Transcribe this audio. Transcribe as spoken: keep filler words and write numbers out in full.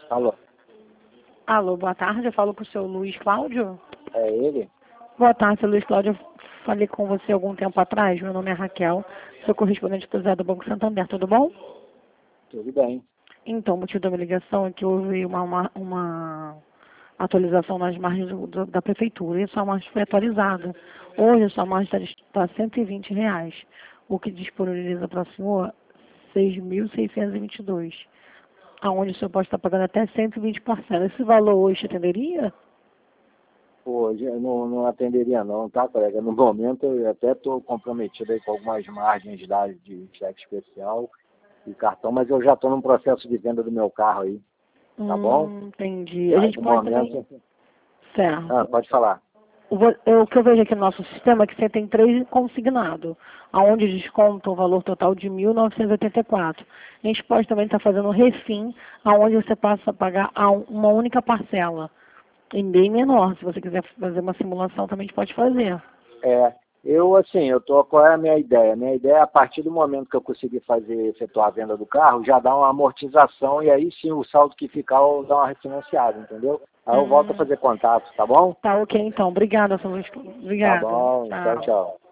Alô, Alô, boa tarde, eu falo com o seu Luiz Cláudio. é ele? Boa tarde, seu Luiz Cláudio. Eu falei com você algum tempo atrás. Meu nome é Raquel, sou correspondente do Banco Santander, tudo bom? Tudo bem. Então, o motivo da minha ligação é que houve uma, uma, uma atualização nas margens do- do- da prefeitura e a sua margem foi atualizada. Hoje a sua margem está cento e vinte reais, o que disponibiliza para o senhor seis mil seiscentos e vinte e dois, aonde o senhor pode estar pagando até cento e vinte parcelas. Esse valor hoje te atenderia? Pô, eu não, não atenderia não, tá, colega? No momento eu até estou comprometido aí com algumas margens lá de cheque especial e cartão, mas eu já estou num processo de venda do meu carro aí, tá bom? Hum, entendi. A Aí gente no pode momento... também. Certo. Ah, pode falar. O, vo- eu- o que eu vejo aqui no nosso sistema é que você tem três consignados, aonde desconta o valor total de mil novecentos e oitenta e quatro. A gente pode também estar fazendo refim, aonde você passa a pagar a um- uma única parcela, e bem menor. Se você quiser fazer uma simulação, também a gente pode fazer. É, eu assim, eu tô, qual é a minha ideia? Minha ideia é a partir do momento que eu conseguir fazer, efetuar a venda do carro, já dar uma amortização e aí sim o saldo que ficar eu dar uma refinanciada, entendeu? Aí eu volto a Hum, fazer contato, tá bom? tá ok, então. Obrigada, seu Luiz. Tá Obrigada. bom, tchau, Tchau. tchau.